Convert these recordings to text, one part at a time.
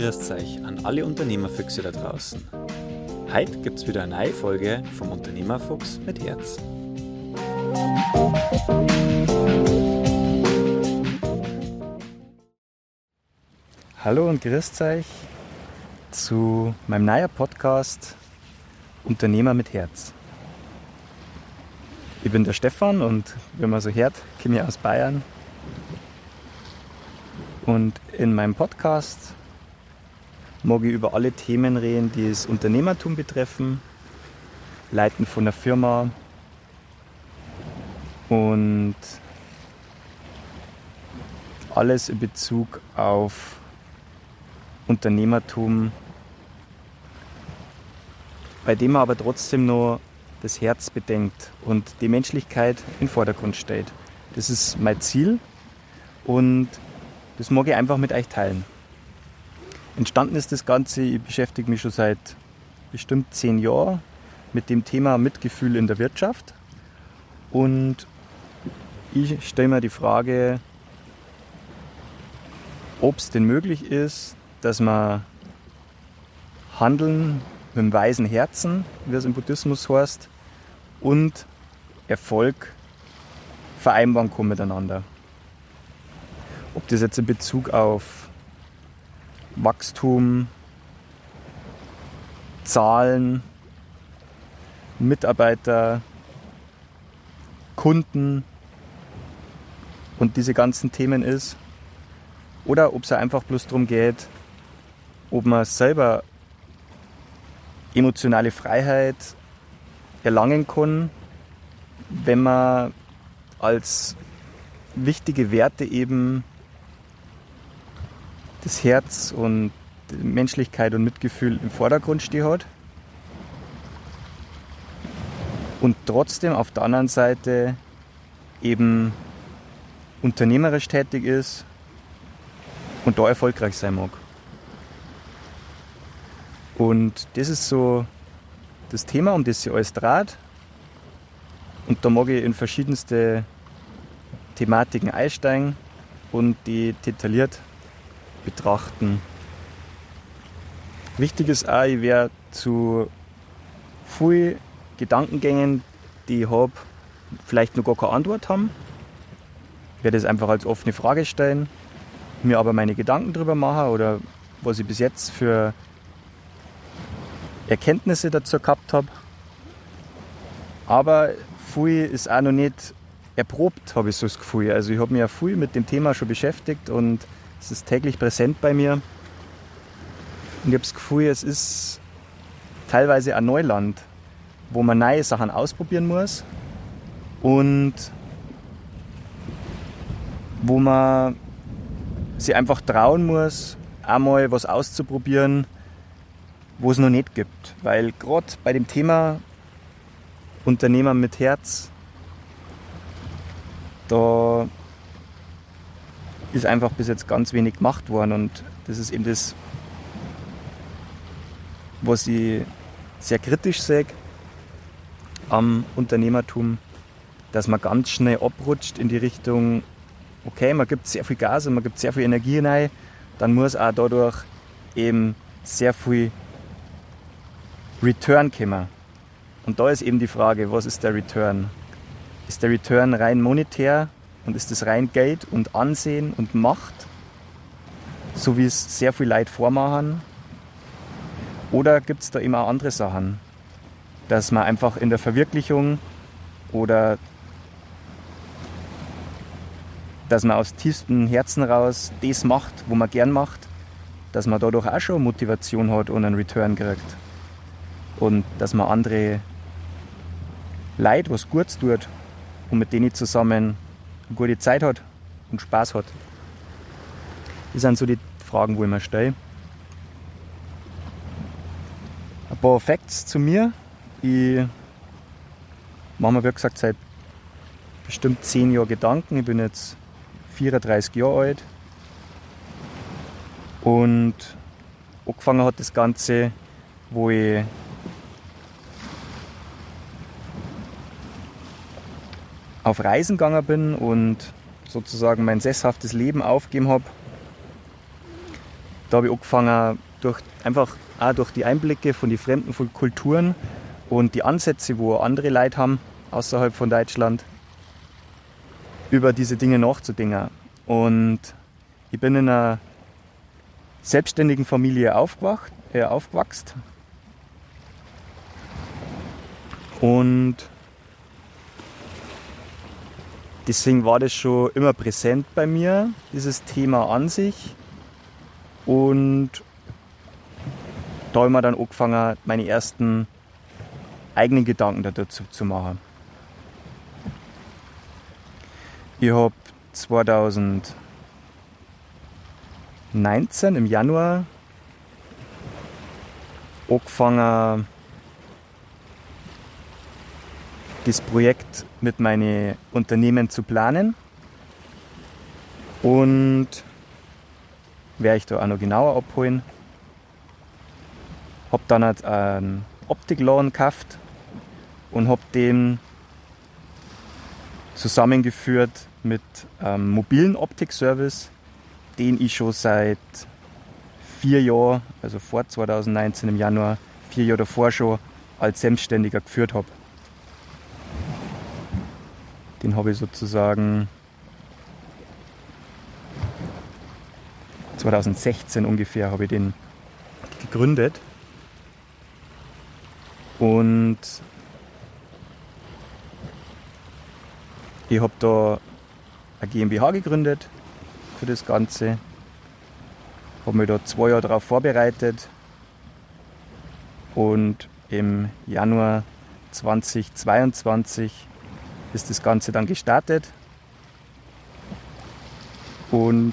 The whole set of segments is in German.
grüßt euch an alle Unternehmerfüchse da draußen. Heute gibt es wieder eine neue Folge vom Unternehmerfuchs mit Herz. Hallo und grüßt euch zu meinem neuen Podcast Unternehmer mit Herz. Ich bin der Stefan und wie man so hört, komme ich aus Bayern. Und in meinem Podcast mag ich über alle Themen reden, die das Unternehmertum betreffen, Leiten von der Firma und alles in Bezug auf Unternehmertum, bei dem man aber trotzdem noch das Herz bedenkt und die Menschlichkeit im Vordergrund steht. Das ist mein Ziel und das mag ich einfach mit euch teilen. Entstanden ist das Ganze, ich beschäftige mich schon seit bestimmt 10 Jahren mit dem Thema Mitgefühl in der Wirtschaft. Und ich stelle mir die Frage, ob es denn möglich ist, dass man Handeln mit dem weisen Herzen, wie es im Buddhismus heißt, und Erfolg vereinbaren kann miteinander. Ob das jetzt in Bezug auf Wachstum, Zahlen, Mitarbeiter, Kunden und diese ganzen Themen ist, oder ob es einfach bloß darum geht, ob man selber emotionale Freiheit erlangen kann, wenn man als wichtige Werte eben das Herz und Menschlichkeit und Mitgefühl im Vordergrund stehen hat und trotzdem auf der anderen Seite eben unternehmerisch tätig ist und da erfolgreich sein mag. Und das ist so das Thema, um das sich alles dreht. Und da mag ich in verschiedenste Thematiken einsteigen und die detailliert betrachten. Wichtig ist auch, ich werde zu vielen Gedankengängen, die ich habe, vielleicht noch gar keine Antwort haben. Ich werde es einfach als offene Frage stellen, mir aber meine Gedanken darüber machen oder was ich bis jetzt für Erkenntnisse dazu gehabt habe. Aber viel ist auch noch nicht erprobt, habe ich so das Gefühl. Also ich habe mich ja viel mit dem Thema schon beschäftigt und es ist täglich präsent bei mir. Und ich habe das Gefühl, es ist teilweise ein Neuland, wo man neue Sachen ausprobieren muss und wo man sich einfach trauen muss, einmal was auszuprobieren, wo es noch nicht gibt. Weil gerade bei dem Thema Unternehmer mit Herz, da ist einfach bis jetzt ganz wenig gemacht worden und das ist eben das, was ich sehr kritisch sehe am Unternehmertum, dass man ganz schnell abrutscht in die Richtung, okay, man gibt sehr viel Gas und man gibt sehr viel Energie rein, dann muss auch dadurch eben sehr viel Return kommen. Und da ist eben die Frage, was ist der Return? Ist der Return rein monetär und ist das rein Geld und Ansehen und Macht, so wie es sehr viele Leute vormachen? Oder gibt es da eben auch andere Sachen, dass man einfach in der Verwirklichung oder dass man aus tiefstem Herzen raus das macht, wo man gern macht, dass man dadurch auch schon Motivation hat und einen Return kriegt. Und dass man andere Leute was Gutes tut und mit denen zusammen eine gute Zeit hat und Spaß hat. Das sind so die Fragen, wo ich mir stelle. Ein paar Facts zu mir. Ich mache mir, wie gesagt, seit bestimmt 10 Jahren Gedanken. Ich bin jetzt 34 Jahre alt. Und angefangen hat das Ganze, wo ich auf Reisen gegangen bin und sozusagen mein sesshaftes Leben aufgegeben habe da habe ich angefangen, durch die Einblicke von den fremden Kulturen und die Ansätze, wo andere Leute haben, außerhalb von Deutschland, über diese Dinge nachzudenken. Und ich bin in einer selbstständigen Familie aufgewachsen. Und deswegen war das schon immer präsent bei mir, dieses Thema an sich. Und da habe ich mir dann angefangen, meine ersten eigenen Gedanken dazu zu machen. Ich habe 2019 im Januar angefangen, das Projekt mit meinen Unternehmen zu planen. Und werde ich da auch noch genauer abholen. Habe dann einen Optikladen gekauft und habe den zusammengeführt mit einem mobilen Optikservice, den ich schon seit 4 Jahren, also vor 2019 im Januar, 4 Jahre davor schon als Selbstständiger geführt habe. Den habe ich sozusagen 2016 ungefähr habe ich den gegründet. Und ich habe da eine GmbH gegründet für das Ganze. Habe mich da 2 Jahre darauf vorbereitet. Und im Januar 2022 ist das Ganze dann gestartet. Und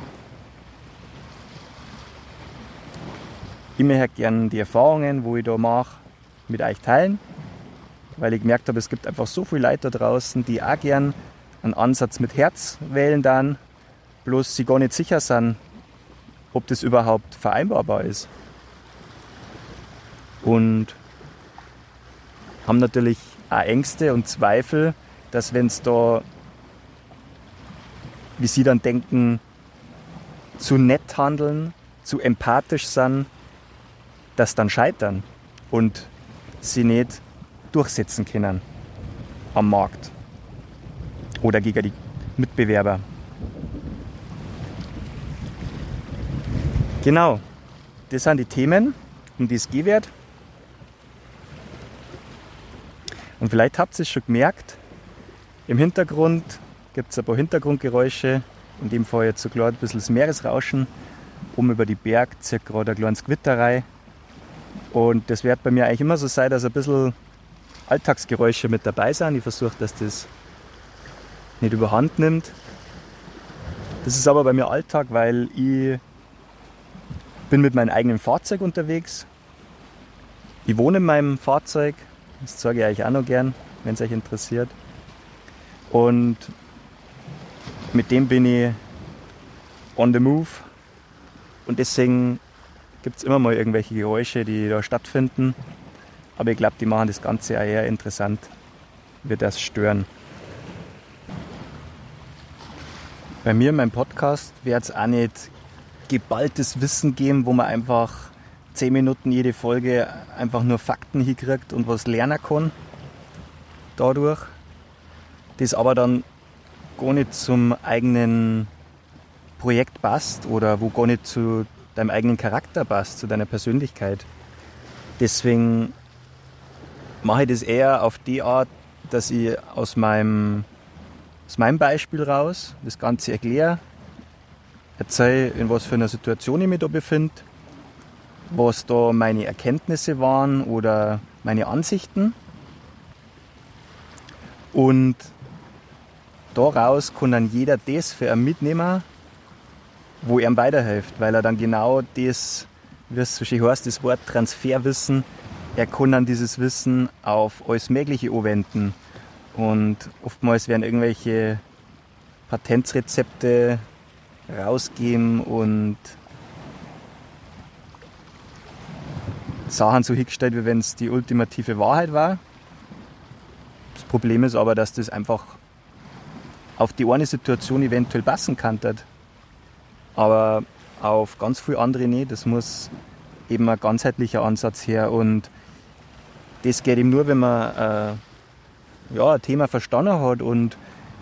ich möchte gerne die Erfahrungen, wo ich da mache, mit euch teilen, weil ich gemerkt habe, es gibt einfach so viele Leute da draußen, die auch gern einen Ansatz mit Herz wählen dann, bloß sie gar nicht sicher sind, ob das überhaupt vereinbarbar ist. Und haben natürlich auch Ängste und Zweifel, dass wenn es da, wie sie dann denken, zu nett handeln, zu empathisch sind, das dann scheitern und sie nicht durchsetzen können am Markt oder gegen die Mitbewerber. Genau, das sind die Themen, um die es geht. Und vielleicht habt ihr es schon gemerkt, im Hintergrund gibt es ein paar Hintergrundgeräusche, in dem Fall jetzt so klar ein bisschen das Meeresrauschen, oben über die Berg zieht gerade ein kleines Gewitter rein. Und das wird bei mir eigentlich immer so sein, dass ein bisschen Alltagsgeräusche mit dabei sind. Ich versuche, dass das nicht überhand nimmt. Das ist aber bei mir Alltag, weil ich bin mit meinem eigenen Fahrzeug unterwegs. Ich wohne in meinem Fahrzeug. Das zeige ich euch auch noch gern, wenn es euch interessiert. Und mit dem bin ich on the move. Und deswegen gibt es immer mal irgendwelche Geräusche, die da stattfinden. Aber ich glaube, die machen das Ganze auch eher interessant, wird das stören. Bei mir in meinem Podcast wird es auch nicht geballtes Wissen geben, wo man einfach 10 Minuten jede Folge einfach nur Fakten hinkriegt und was lernen kann dadurch. Das aber dann gar nicht zum eigenen Projekt passt oder wo gar nicht zu deinem eigenen Charakter passt, zu deiner Persönlichkeit. Deswegen mache ich das eher auf die Art, dass ich aus meinem Beispiel raus das Ganze erkläre, erzähle, in was für einer Situation ich mich da befinde, was da meine Erkenntnisse waren oder meine Ansichten. Und daraus kann dann jeder das für einen mitnehmen, wo er ihm weiterhilft, weil er dann genau das, wie es so schön heißt, das Wort Transferwissen, er kann dann dieses Wissen auf alles Mögliche anwenden. Und oftmals werden irgendwelche Patentrezepte rausgeben und Sachen so hingestellt, wie wenn es die ultimative Wahrheit war. Das Problem ist aber, dass das einfach auf die eine Situation eventuell passen kann. Aber auf ganz viele andere nicht. Das muss eben ein ganzheitlicher Ansatz her und das geht eben nur, wenn man ein Thema verstanden hat und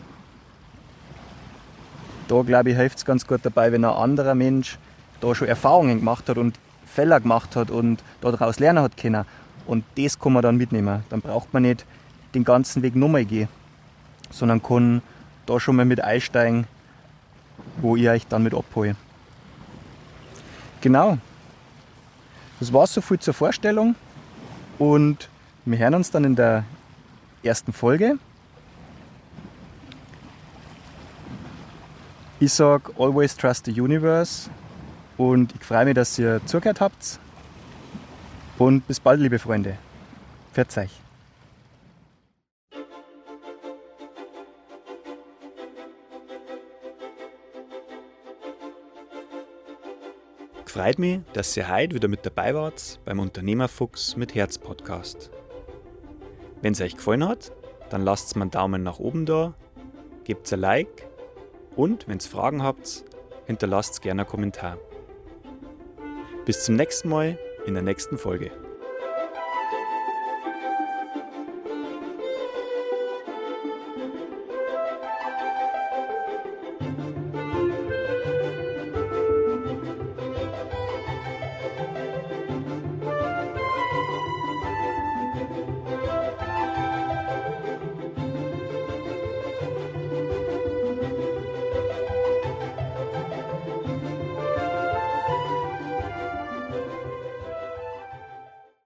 da, glaube ich, hilft es ganz gut dabei, wenn ein anderer Mensch da schon Erfahrungen gemacht hat und Fehler gemacht hat und daraus lernen hat können. Und das kann man dann mitnehmen. Dann braucht man nicht den ganzen Weg nochmal gehen, sondern kann da schon mal mit einsteigen, wo ich euch dann mit abhole. Genau. Das war so viel zur Vorstellung und wir hören uns dann in der ersten Folge. Ich sage always trust the universe und ich freue mich, dass ihr zugehört habt. Und bis bald, liebe Freunde. Pfiat euch. Freut mich, dass ihr heute wieder mit dabei wart beim Unternehmerfuchs mit Herz Podcast. Wenn es euch gefallen hat, dann lasst mir einen Daumen nach oben da, gebt ein Like und wenn ihr Fragen habt, hinterlasst gerne einen Kommentar. Bis zum nächsten Mal in der nächsten Folge.